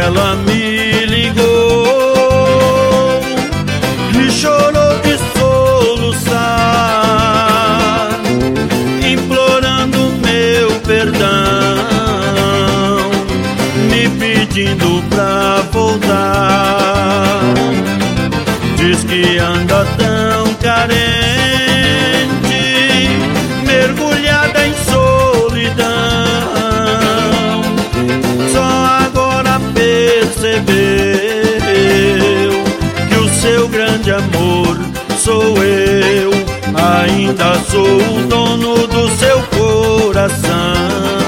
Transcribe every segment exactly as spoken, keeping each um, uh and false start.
ela me ligou e chorou de soluçar, implorando meu perdão, me pedindo pra voltar. Diz que anda tão carente, mergulhada em solidão. Só agora percebeu que o seu grande amor sou eu. Ainda sou o dono do seu coração.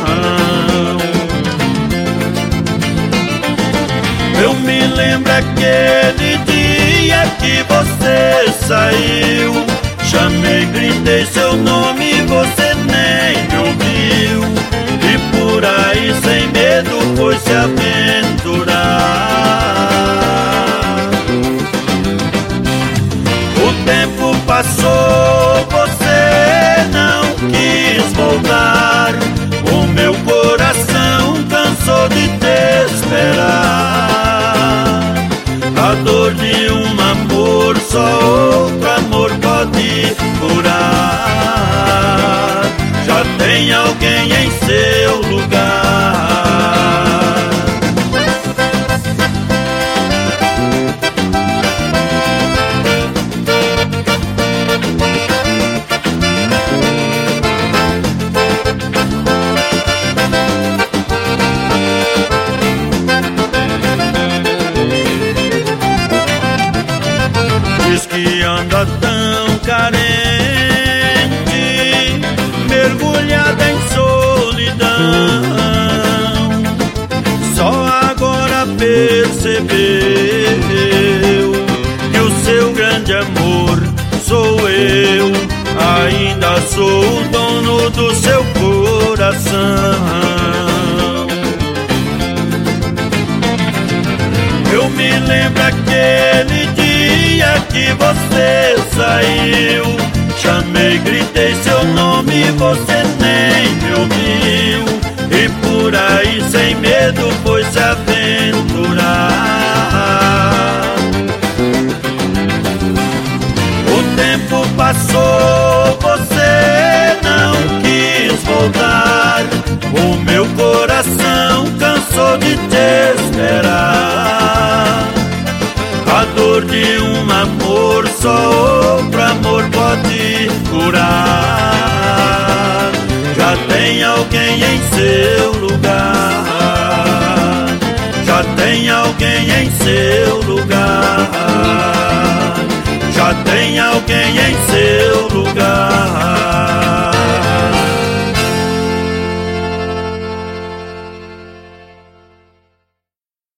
Eu me lembro aquele dia que você saiu, chamei, gritei seu nome, você nem me ouviu, e por aí sem medo foi se aventurar. O tempo passou, você não quis voltar, o meu coração cansou de te esperar. A dor de um amor só outro amor pode curar. Já tem alguém em seu lugar. Diz que anda tão carente, mergulhada em solidão. Só agora percebeu que o seu grande amor sou eu. Ainda sou o dono do seu coração. Eu me lembro aquele dia que você saiu, chamei, gritei seu nome, você nem me ouviu, e por aí sem medo foi se aventurar. O tempo passou, você não quis voltar, o meu coração cansou de te esperar. A dor de um amor só outro amor pode curar. Já tem alguém em seu lugar. Já tem alguém em seu lugar. Já tem alguém em seu lugar.